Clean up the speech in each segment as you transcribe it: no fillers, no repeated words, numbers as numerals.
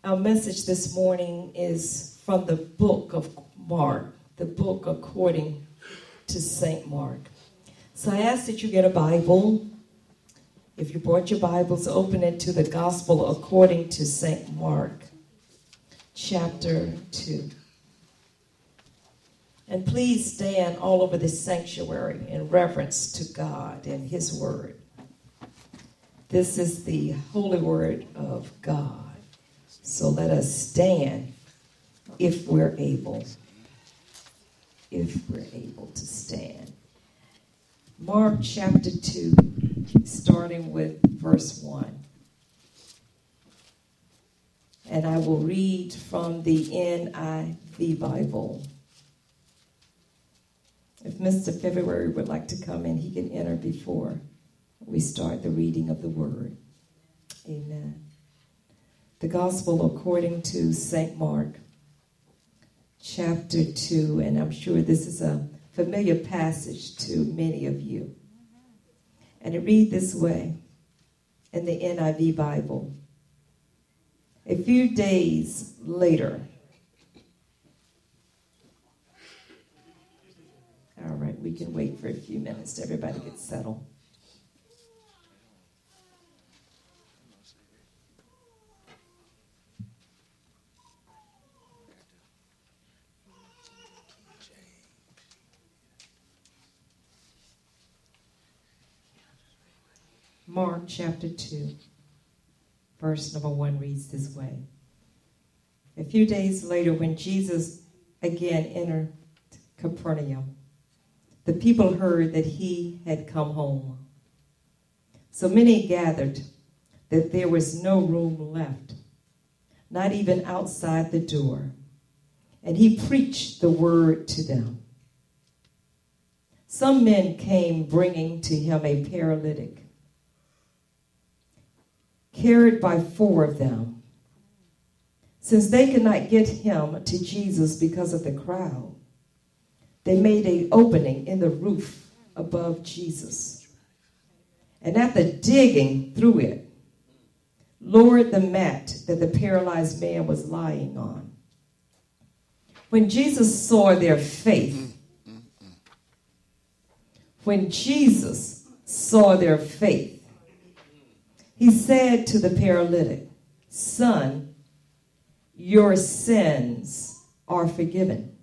Our message this morning is from the book of Mark, the book according to St. Mark. So I ask that you get a Bible. If you brought your Bibles, open it to the Gospel according to St. Mark, chapter 2. And please stand all over this sanctuary in reverence to God and His Word. This is the holy Word of God. So let us stand if we're able. If we're able to stand. Mark chapter 2, starting with verse 1. And I will read from the NIV Bible. If Mr. February would like to come in, he can enter before we start the reading of the word. Amen. The Gospel according to St. Mark, chapter 2, and I'm sure this is a familiar passage to many of you. And it reads this way in the NIV Bible. A few days later, all right, we can wait for a few minutes till everybody gets settled. Mark chapter 2, verse number 1 reads this way. A few days later, when Jesus again entered Capernaum, the people heard that he had come home. So many gathered that there was no room left, not even outside the door. And he preached the word to them. Some men came bringing to him a paralytic, carried by 4 of them. Since they could not get him to Jesus because of the crowd, they made an opening in the roof above Jesus. And after digging through it, lowered the mat that the paralyzed man was lying on. When Jesus saw their faith, he said to the paralytic, "Son, your sins are forgiven."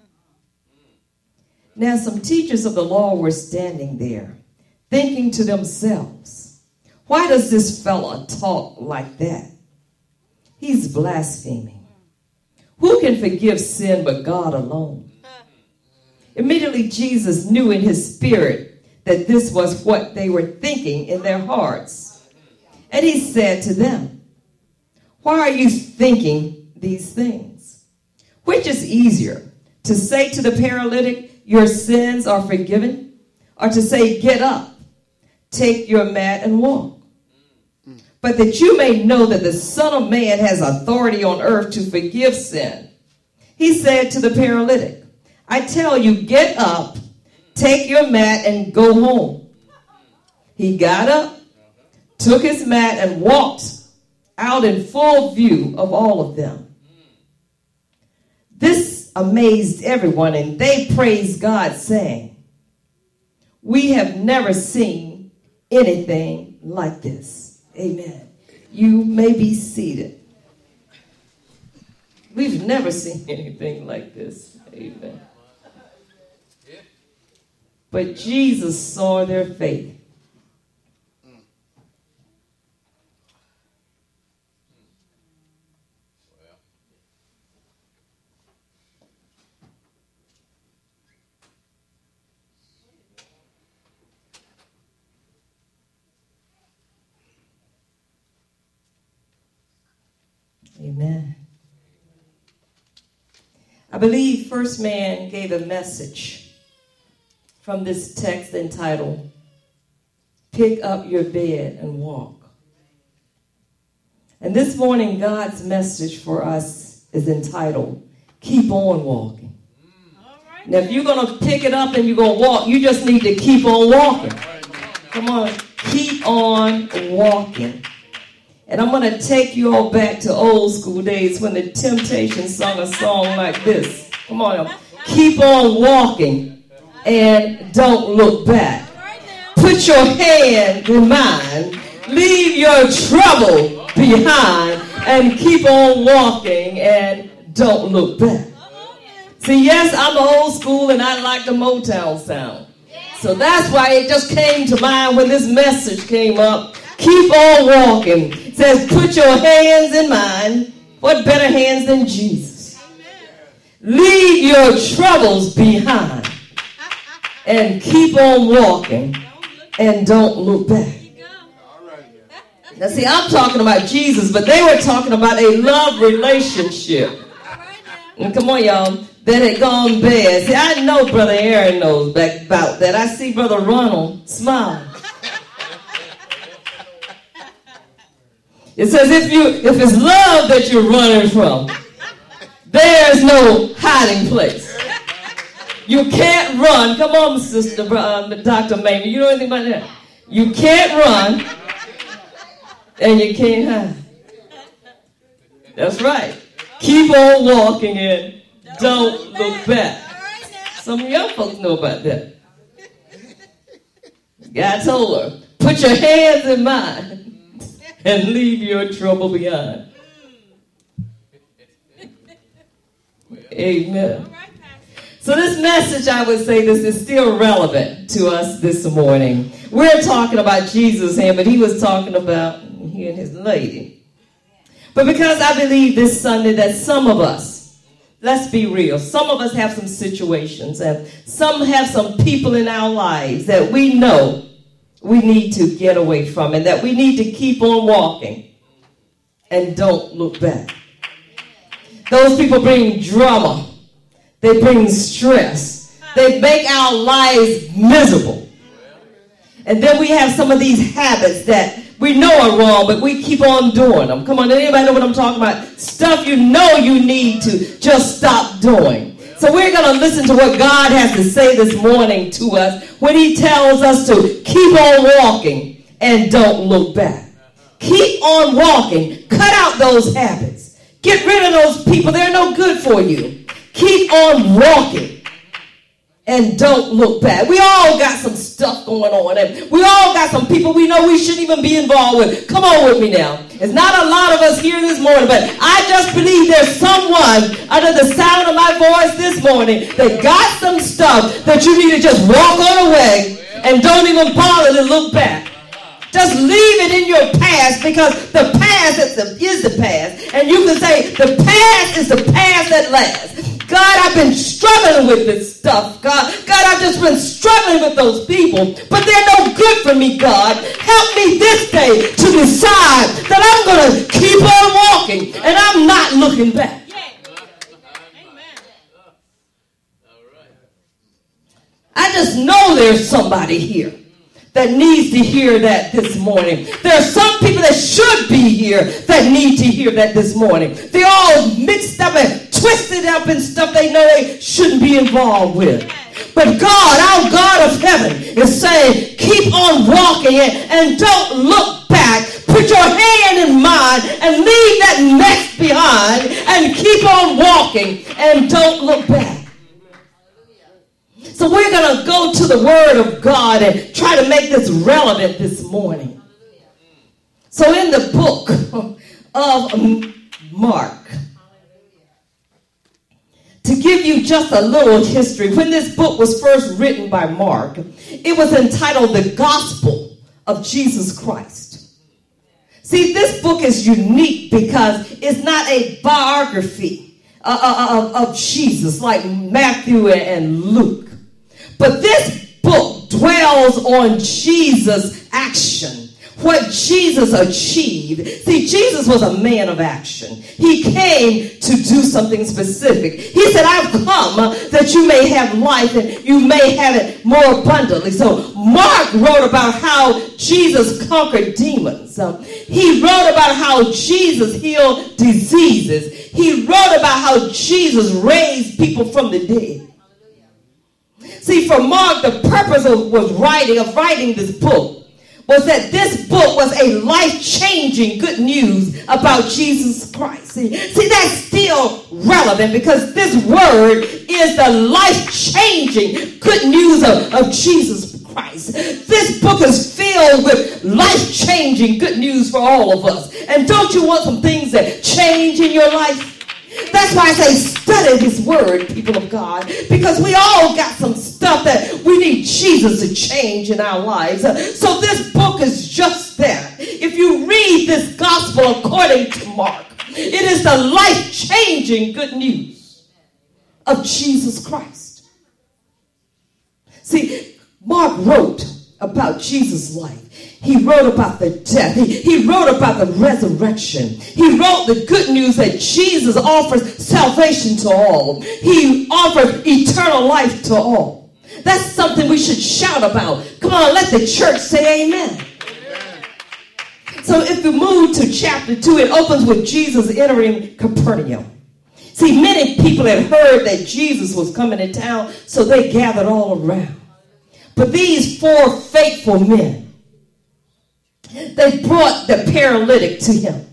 Now some teachers of the law were standing there, thinking to themselves, "Why does this fellow talk like that? He's blaspheming. Who can forgive sin but God alone?" Immediately Jesus knew in his spirit that this was what they were thinking in their hearts. And he said to them, "Why are you thinking these things? Which is easier, to say to the paralytic, 'Your sins are forgiven,' or to say, 'Get up, take your mat and walk'? But that you may know that the Son of Man has authority on earth to forgive sin," he said to the paralytic, "I tell you, get up, take your mat and go home." He got up, took his mat, and walked out in full view of all of them. This amazed everyone, and they praised God, saying, "We have never seen anything like this." Amen. You may be seated. We've never seen anything like this. Amen. But Jesus saw their faith. Amen. I believe First Man gave a message from this text entitled, "Pick Up Your Bed and Walk." And this morning, God's message for us is entitled, "Keep on Walking." Now, if you're going to pick it up and you're going to walk, you just need to keep on walking. Come on, keep on walking. And I'm going to take you all back to old school days when the Temptations sung a song like this. Come on, y'all. Keep on walking and don't look back. Put your hand in mine. Leave your trouble behind and keep on walking and don't look back. See, yes, I'm old school and I like the Motown sound. So that's why it just came to mind when this message came up. Keep on walking. It says, put your hands in mine. What better hands than Jesus? Leave your troubles behind and keep on walking and don't look back. Now see, I'm talking about Jesus, but they were talking about a love relationship. And come on, y'all, that had gone bad. See, I know Brother Aaron knows about that. I see Brother Ronald smile. It says if it's love that you're running from, there's no hiding place. You can't run. Come on, Sister Dr. Mamie. You know anything about that? You can't run and you can't hide. That's right. Keep on walking and don't look back. Some young folks know about that. God told her, put your hands in mine and leave your trouble behind. Amen. So this message, I would say, this is still relevant to us this morning. We're talking about Jesus here, but he was talking about he and his lady. But because I believe this Sunday that some of us, let's be real, some of us have some situations and some have some people in our lives that we know we need to get away from and that we need to keep on walking and don't look back. Those people bring drama. They bring stress. They make our lives miserable. And then we have some of these habits that we know are wrong, but we keep on doing them. Come on, does anybody know what I'm talking about? Stuff you know you need to just stop doing. So we're going to listen to what God has to say this morning to us when he tells us to keep on walking and don't look back. Keep on walking. Cut out those habits. Get rid of those people. They're no good for you. Keep on walking and don't look back. We all got some stuff going on. And we all got some people we know we shouldn't even be involved with. Come on with me now. It's not a lot of us here this morning, but I just believe there's someone under the sound of my voice this morning that got some stuff that you need to just walk on away and don't even bother to look back. Just leave it in your past because the past is the past. And you can say the past is the past that lasts. God, I've been struggling with this stuff. God, I've just been struggling with those people. But they're no good for me, God. Help me this day to decide that I'm going to keep on walking and I'm not looking back. I just know there's somebody here that needs to hear that this morning. There are some people that should be here that need to hear that this morning. They're all mixed up and twisted up in stuff they know they shouldn't be involved with. But God, our God of heaven, is saying, keep on walking and don't look back. Put your hand in mine and leave that mess behind and keep on walking and don't look back. So we're going to go to the Word of God and try to make this relevant this morning. So in the book of Mark, to give you just a little history, when this book was first written by Mark, it was entitled The Gospel of Jesus Christ. See, this book is unique because it's not a biography of Jesus like Matthew and Luke. But this book dwells on Jesus' action, what Jesus achieved. See, Jesus was a man of action. He came to do something specific. He said, I've come that you may have life and you may have it more abundantly. So Mark wrote about how Jesus conquered demons. He wrote about how Jesus healed diseases. He wrote about how Jesus raised people from the dead. See, for Mark, the purpose of writing this book was that this book was a life-changing good news about Jesus Christ. See, that's still relevant because this word is the life-changing good news of Jesus Christ. This book is filled with life-changing good news for all of us. And don't you want some things that change in your life? That's why I say study his word, people of God, because we all got some stuff that we need Jesus to change in our lives. So this book is just that. If you read this gospel according to Mark, it is the life-changing good news of Jesus Christ. See, Mark wrote about Jesus' life. He wrote about the death. He wrote about the resurrection. He wrote the good news that Jesus offers salvation to all. He offers eternal life to all. That's something we should shout about. Come on, let the church say amen. Amen. So if we move to chapter 2, it opens with Jesus entering Capernaum. See, many people had heard that Jesus was coming to town, so they gathered all around. But these 4 faithful men, they brought the paralytic to him.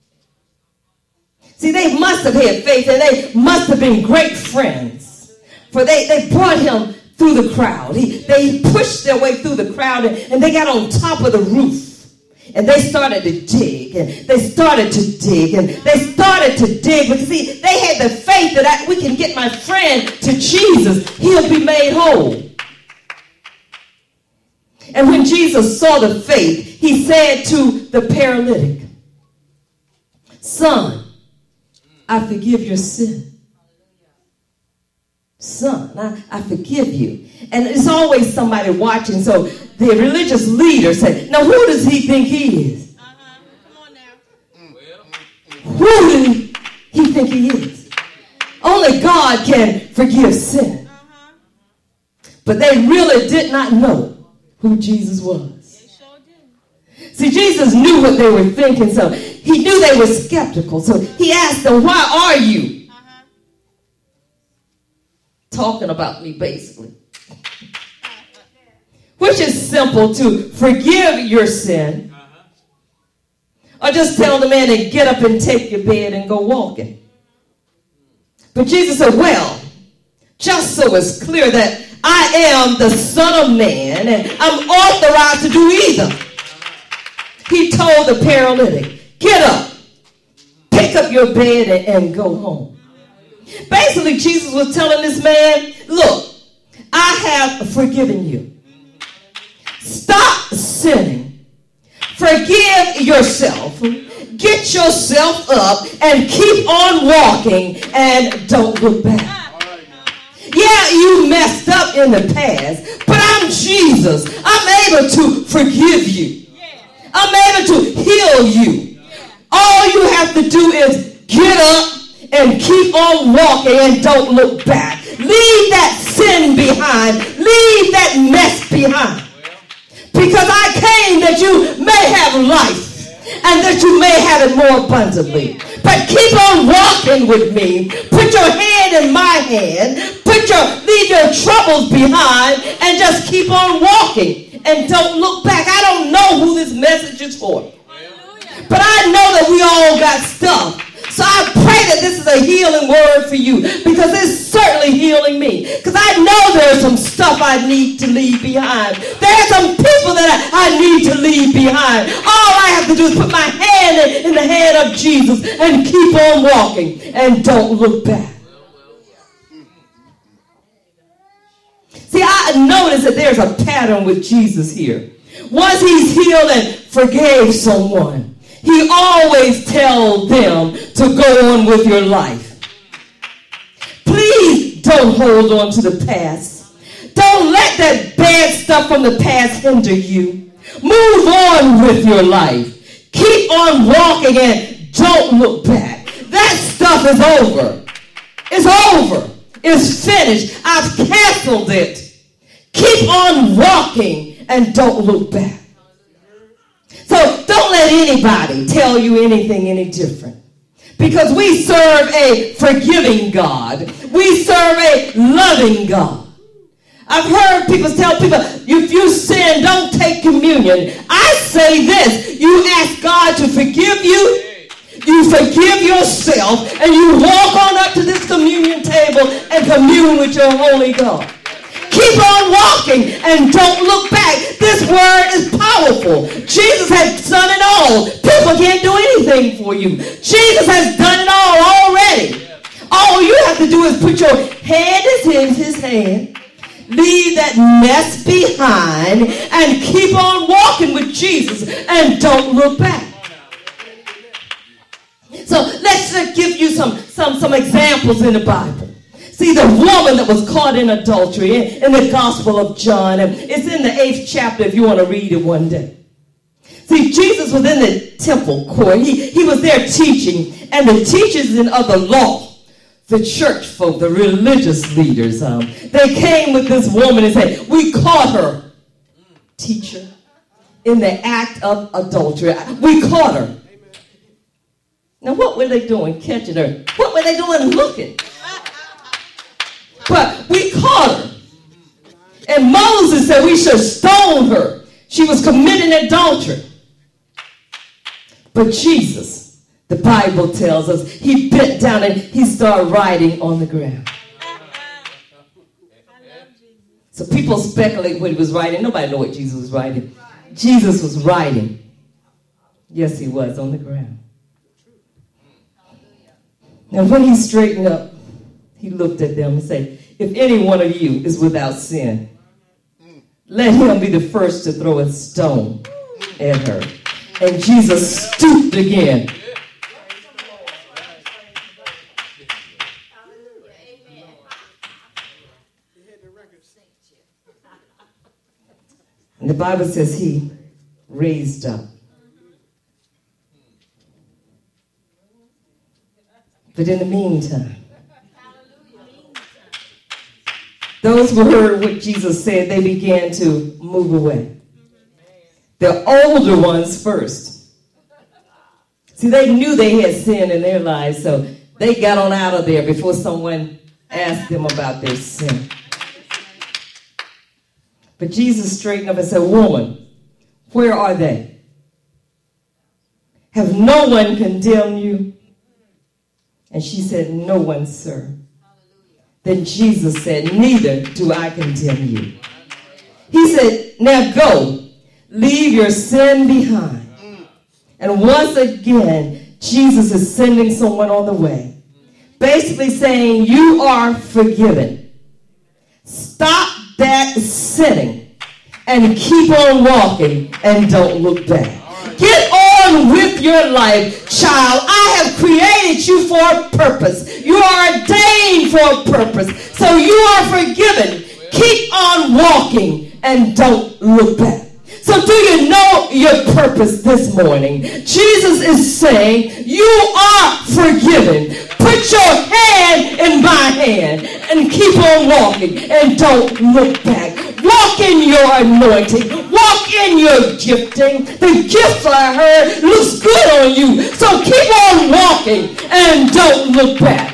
See, they must have had faith, and they must have been great friends. For they brought him through the crowd. They pushed their way through the crowd, and they got on top of the roof. And they started to dig, and they started to dig, and they started to dig. Because, see, they had the faith that we can get my friend to Jesus. He'll be made whole. And when Jesus saw the faith, he said to the paralytic, "Son, I forgive your sin." Son, I forgive you. And there's always somebody watching. So the religious leader said, "Now who does he think he is?" Come on now. Who do he think he is? Only God can forgive sin. But they really did not know who Jesus was. See, Jesus knew what they were thinking, so he knew they were skeptical. So he asked them, "Why are you talking about me," basically? Which is simple, to forgive your sin, or just tell the man to get up and take your bed and go walking. But Jesus said, "Well, just so it's clear that I am the Son of Man, and I'm authorized to do either." He told the paralytic, "Get up, pick up your bed, and go home." Basically, Jesus was telling this man, "Look, I have forgiven you. Stop sinning. Forgive yourself. Get yourself up and keep on walking, and don't look back. Yeah, you messed up in the past, but I'm Jesus. I'm able to forgive you. I'm able to heal you. All you have to do is get up and keep on walking and don't look back. Leave that sin behind. Leave that mess behind. Because I came that you may have life and that you may have it more abundantly. But keep on walking with me. Put your hand in my hand. Leave your troubles behind and just keep on walking and don't look back." I don't know who this message is for, but I know that we all got stuff. So I pray that this is a healing word for you, because it's certainly healing me. Because I know there's some stuff I need to leave behind. There's some people that I need to leave behind. All I have to do is put my hand in the hand of Jesus and keep on walking and don't look back. See, I noticed that there's a pattern with Jesus here. Once he's healed and forgave someone, he always tells them to go on with your life. Please don't hold on to the past. Don't let that bad stuff from the past hinder you. Move on with your life. Keep on walking and don't look back. That stuff is over. It's over. It's finished. I've canceled it. Keep on walking and don't look back. So don't let anybody tell you anything any different. Because we serve a forgiving God. We serve a loving God. I've heard people tell people, if you sin, don't take communion. I say this, you ask God to forgive you, you forgive yourself, and you walk on up to this communion table and commune with your holy God. Keep on walking and don't look back. This word is powerful. Jesus has done it all. People can't do anything for you. Jesus has done it all already. All you have to do is put your hand in his hand, leave that mess behind, and keep on walking with Jesus and don't look back. So let's give you some examples in the Bible. See, the woman that was caught in adultery in the Gospel of John, and it's in the 8th chapter if you want to read it one day. See, Jesus was in the temple court. He was there teaching, and the teachers of the law, the church folk, the religious leaders, they came with this woman and said, we caught her, teacher, in the act of adultery. We caught her. Now, what were they doing catching her? What were they doing looking? But we caught her. And Moses said we should stone her. She was committing adultery. But Jesus, the Bible tells us, he bent down and he started writing on the ground. So people speculate what he was writing. Nobody knew what Jesus was writing. Jesus was writing. Yes, he was, on the ground. And when he straightened up, he looked at them and said, if any one of you is without sin, let him be the first to throw a stone at her. And Jesus stooped again. And the Bible says he raised up. But in the meantime, those who heard what Jesus said, they began to move away. The older ones first. See, they knew they had sin in their lives, so they got on out of there before someone asked them about their sin. But Jesus straightened up and said, woman, where are they? Have no one condemned you? And she said, no one, sir. Then Jesus said, neither do I condemn you. He said, now go, leave your sin behind. And once again, Jesus is sending someone on the way, basically saying, you are forgiven. Stop that sinning and keep on walking and don't look back. Get on with your life, child. I have created you for a purpose. You are ordained for a purpose. So you are forgiven. Keep on walking and don't look back. So do you know your purpose this morning? Jesus is saying, you are forgiven. Put your hand in my hand and keep on walking and don't look back. Walk in your anointing. Walk in your gifting. The gift I heard looks good on you. So keep on walking and don't look back.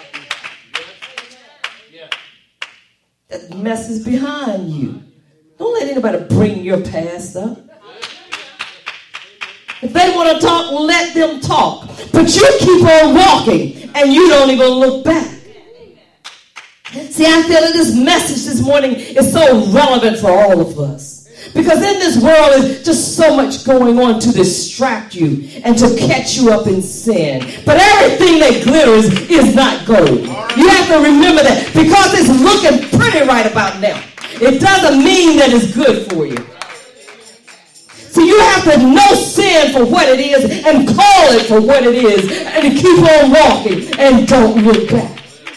That mess is behind you. Don't let anybody bring your past up. If they want to talk, let them talk. But you keep on walking and you don't even look back. See, I feel that this message this morning is so relevant for all of us. Because in this world is just so much going on to distract you and to catch you up in sin. But everything that glitters is not gold. You have to remember that because it's looking pretty right about now, it doesn't mean that it's good for you. So you have to know sin for what it is and call it for what it is and keep on walking and don't look back.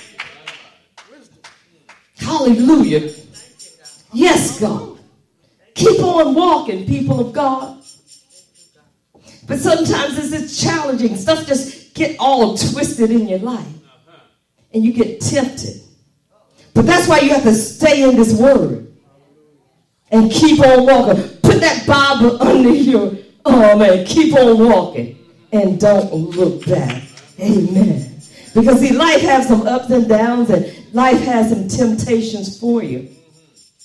Hallelujah. Yes, God. Keep on walking, people of God. But sometimes it's challenging. Stuff just get all twisted in your life. And you get tempted. But that's why you have to stay in this word. And keep on walking. Put that Bible under your arm and keep on walking. And don't look back. Amen. Because see, life has some ups and downs and life has some temptations for you.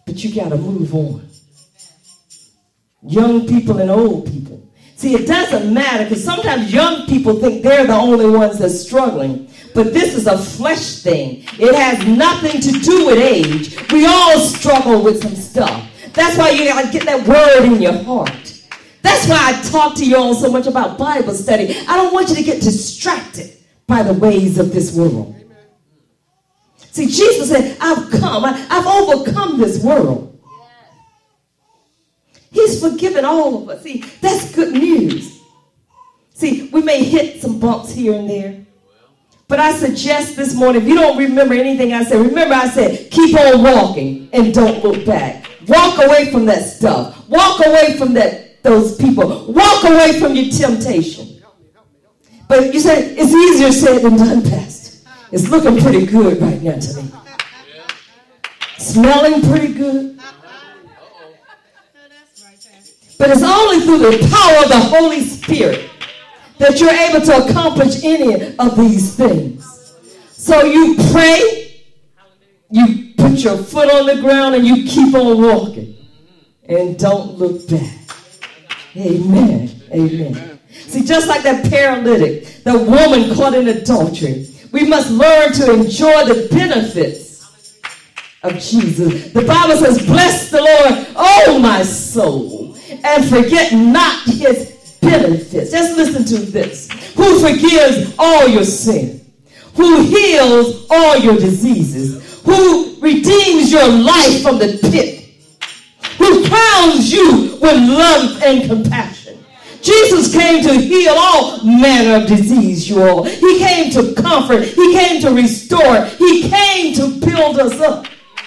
But you got to move on. Young people and old people. See, it doesn't matter because sometimes young people think they're the only ones that's struggling. But this is a flesh thing. It has nothing to do with age. We all struggle with some stuff. That's why you got to get that word in your heart. That's why I talk to you all so much about Bible study. I don't want you to get distracted by the ways of this world. See, Jesus said, I've overcome this world. He's forgiven all of us. See, that's good news. See, we may hit some bumps here and there. But I suggest this morning, if you don't remember anything I said, remember I said, keep on walking and don't look back. Walk away from that stuff. Walk away from those people. Walk away from your temptation. But you say, it's easier said than done, Pastor. It's looking pretty good right now to me. Smelling pretty good. But it's only through the power of the Holy Spirit that you're able to accomplish any of these things. So you pray, you put your foot on the ground, and you keep on walking. And don't look back. Amen. Amen. See, just like that paralytic, the woman caught in adultery, we must learn to enjoy the benefits of Jesus. The Bible says, bless the Lord, oh my soul, and forget not his benefits. Just listen to this. Who forgives all your sin, who heals all your diseases, who redeems your life from the pit, who crowns you with love and compassion. Jesus came to heal all manner of disease, you all. He came to comfort. He came to restore. He came to build us up.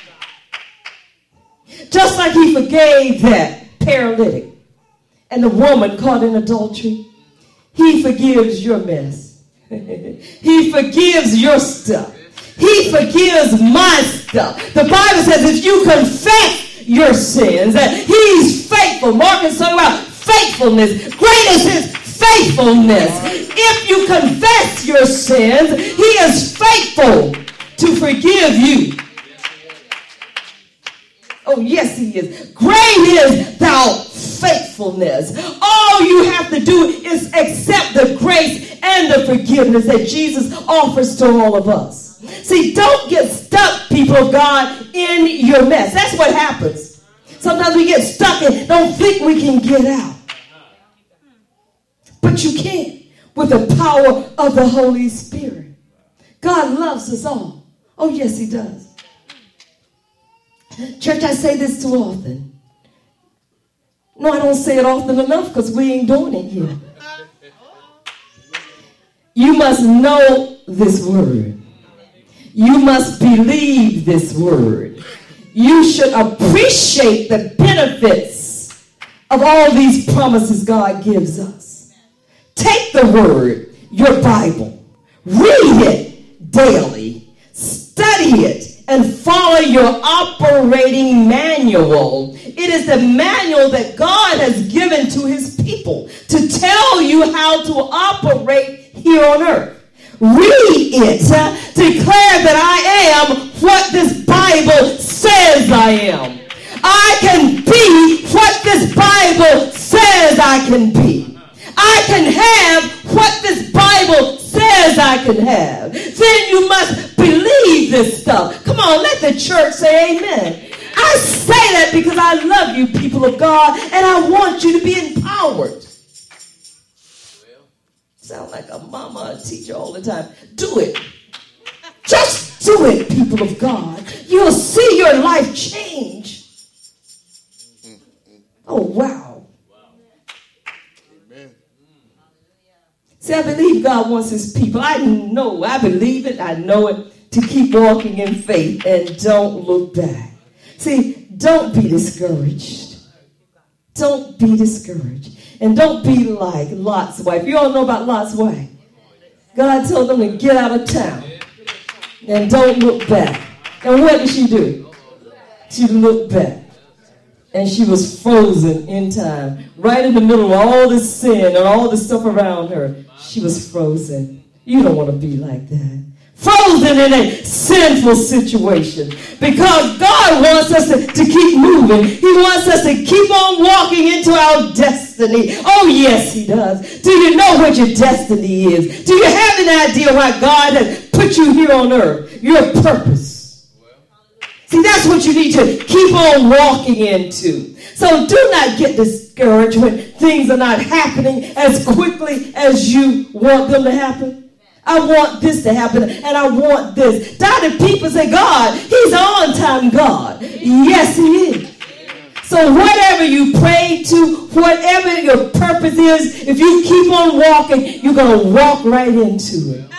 Just like he forgave that paralytic and the woman caught in adultery, he forgives your mess. He forgives your stuff. He forgives my stuff. The Bible says if you confess your sins, that he's faithful. Mark is talking about faithfulness. Great is his faithfulness. If you confess your sins, he is faithful to forgive you. Oh, yes, he is. Great is thou faithfulness. All you have to do is accept the grace and the forgiveness that Jesus offers to all of us. See, don't get stuck, people of God, in your mess. That's what happens. Sometimes we get stuck and don't think we can get out. But you can with the power of the Holy Spirit. God loves us all. Oh, yes, he does. Church, I say this too often. No, I don't say it often enough because we ain't doing it yet. You must know this word. You must believe this word. You should appreciate the benefits of all these promises God gives us. Take the word, your Bible, read it daily, study it, and follow your operating manual. It is the manual that God has given to his people to tell you how to operate here on earth. Read it. Declare that I am what this Bible says I am. I can be what this Bible says I can be. I can have what this Bible says I can have. Then you must believe this stuff. Come on, let the church say amen. I say that because I love you, people of God, and I want you to be empowered. Sound like a mama, a teacher all the time. Do it. Just do it, people of God. You'll see your life change. Oh, wow. See, I believe God wants his people. I believe it, I know it, to keep walking in faith and don't look back. See, don't be discouraged. Don't be discouraged. And don't be like Lot's wife. You all know about Lot's wife. God told them to get out of town and don't look back. And what did she do? She looked back. And she was frozen in time. Right in the middle of all this sin and all this stuff around her. She was frozen. You don't want to be like that. frozen in a sinful situation. Because God wants us to keep moving. He wants us to keep on walking into our destiny. Oh, yes, he does. Do you know what your destiny is? Do you have an idea why God has put you here on earth? Your purpose. See, that's what you need to keep on walking into. So do not get discouraged when things are not happening as quickly as you want them to happen. I want this to happen, and I want this. Dotted people say, God, he's an on-time God. Yes, he is. So whatever you pray to, whatever your purpose is, if you keep on walking, you're going to walk right into it.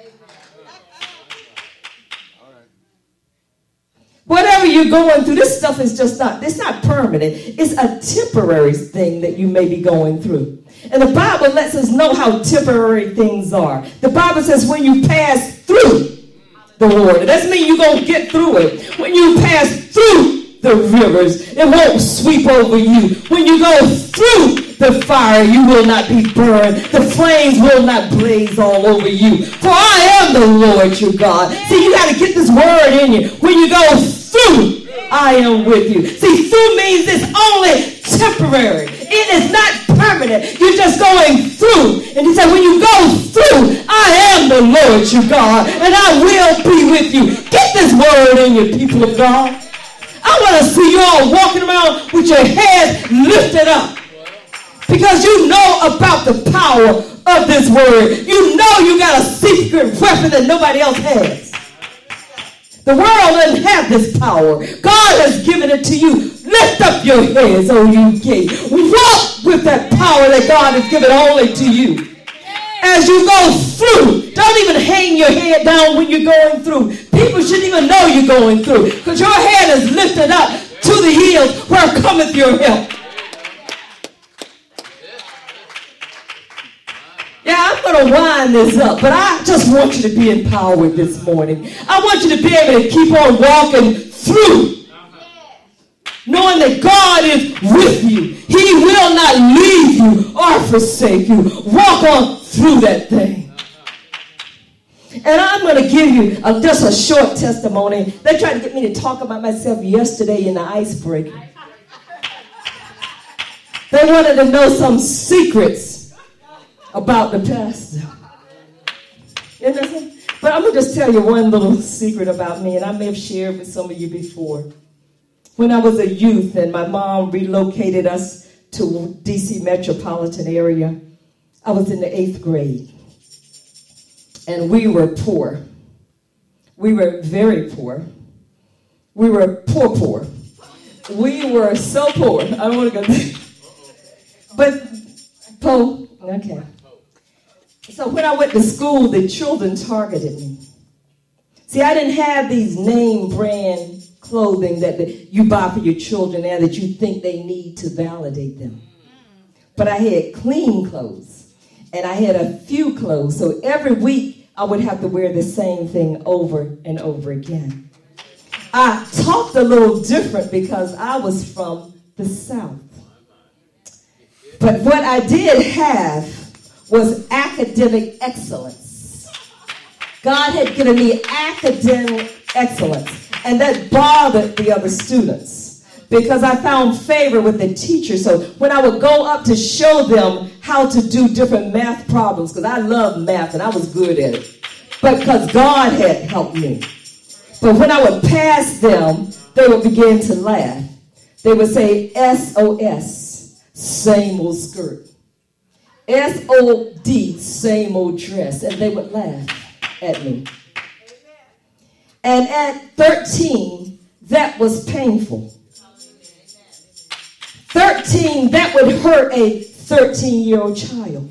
Whatever you're going through, this stuff is just not, it's not permanent. It's a temporary thing that you may be going through. And the Bible lets us know how temporary things are. The Bible says when you pass through the water, that doesn't mean you're going to get through it. When you pass through the rivers, it won't sweep over you. When you go through the fire, you will not be burned. The flames will not blaze all over you. For I am the Lord your God. See, you got to get this word in you. When you go through, I am with you. See, through means it's only temporary. It is not permanent. You're just going through. And he said, when you go through, I am the Lord your God, and I will be with you. Get this word in you, people of God. I want to see you all walking around with your heads lifted up. Because you know about the power of this word. You know you got a secret weapon that nobody else has. The world doesn't have this power. God has given it to you. Lift up your heads, O you gate. Walk with that power that God has given only to you. As you go through, don't even hang your head down when you're going through. People shouldn't even know you're going through, because your head is lifted up to the hills where cometh your help. Yeah, I'm going to wind this up, but I just want you to be empowered this morning. I want you to be able to keep on walking through, knowing that God is with you. He will not leave you or forsake you. Walk on through that thing. And I'm going to give you just a short testimony. They tried to get me to talk about myself yesterday in the icebreaker. They wanted to know some secrets about the pastor. But I'm going to just tell you one little secret about me, and I may have shared with some of you before. When I was a youth and my mom relocated us to D.C. metropolitan area, I was in the 8th grade. And we were poor. We were very poor. We were poor. We were so poor. I don't want to go there. But, okay. So when I went to school, the children targeted me. See, I didn't have these name brand clothing that you buy for your children now that you think they need to validate them. But I had clean clothes, and I had a few clothes. So every week, I would have to wear the same thing over and over again. I talked a little different because I was from the South. But what I did have was academic excellence. God had given me academic excellence, and that bothered the other students because I found favor with the teacher. So when I would go up to show them how to do different math problems, because I love math and I was good at it, but because God had helped me. But when I would pass them, they would begin to laugh. They would say, SOS, same old skirt. SOD, same old dress. And they would laugh at me. And at 13, that was painful. 13, that would hurt a 13-year-old child.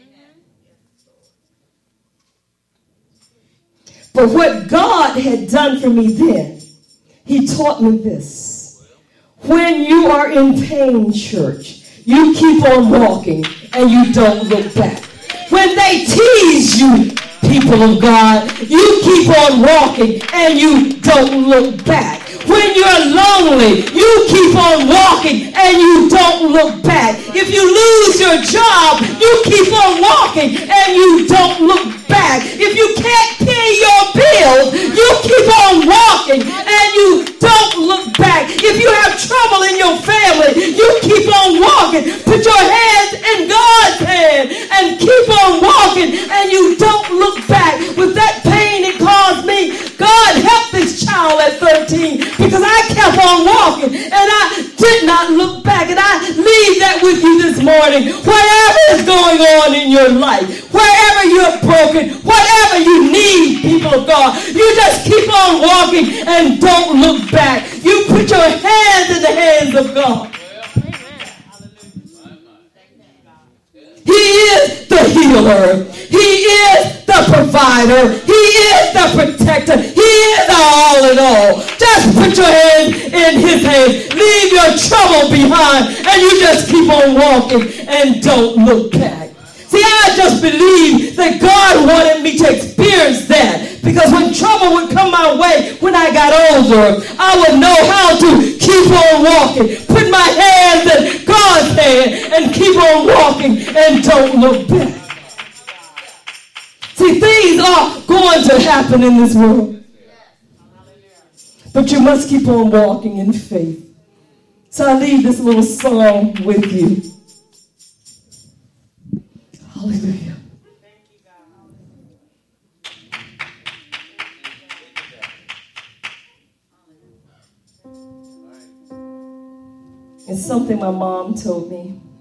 But what God had done for me then, he taught me this. When you are in pain, church, you keep on walking and you don't look back. When they tease you, people of God, you keep on walking and you don't look back. When you're lonely, you keep on walking and you don't look back. If you lose your job, you keep on walking and you don't look back. If you can't pay your bills, you keep on walking and you don't look back. If you have trouble in your family, you keep on walking. Put your hands in God's hand and keep on walking and you don't look back. With that pain it caused me, God help this child at 13 because I kept on walking and I did not look back. And I leave that with you this morning. Whatever is going on in your life, wherever you're broken, whatever you need, people of God, you just keep on walking and don't look back. You put your hands in the hands of God. He is the healer. He is the provider. He is the protector. He is all in all. Just put your hands in his hands. Leave your trouble behind and you just keep on walking and don't look back. See, I just believe that God wanted me to experience that because when trouble would come my way when I got older, I would know how to keep on walking. Put my hands in God's hand and keep on walking and don't look back. See, things are going to happen in this world. But you must keep on walking in faith. So I leave this little song with you. Hallelujah. It's something my mom told me.